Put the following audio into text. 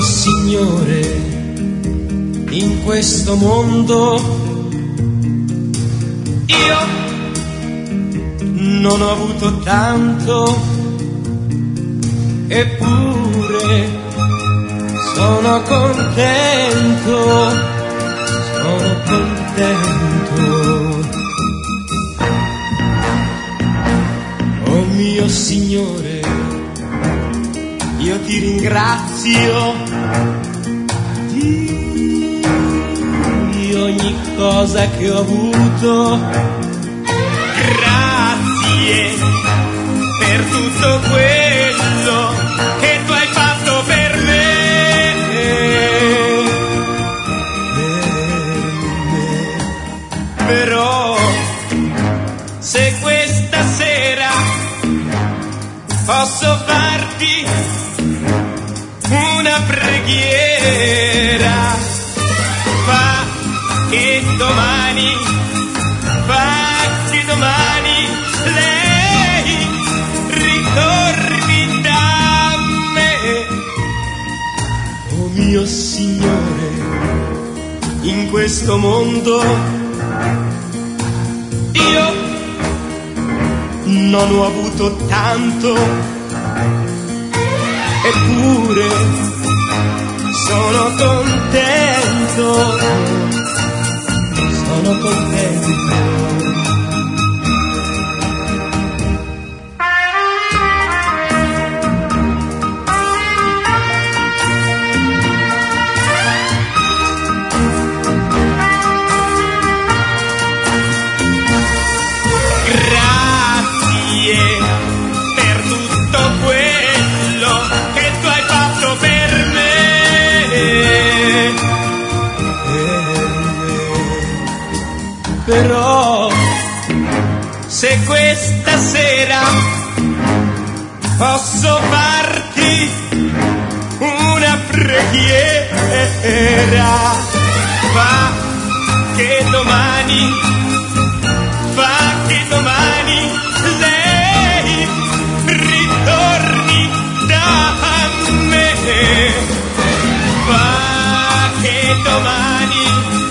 Signore, in questo mondo io non ho avuto tanto, eppure sono contento, sono contento. Oh mio Signore, io ti ringrazio di ogni cosa che ho avuto. Grazie per tutto quello che tu hai fatto per me. Però se questa sera posso farti una preghiera, fa che domani lei ritorni da me. Oh mio Signore, in questo mondo io non ho avuto tanto, eppure sono contento, sono contento. Però se questa sera posso farti una preghiera, fa che domani lei ritorni da me, fa che domani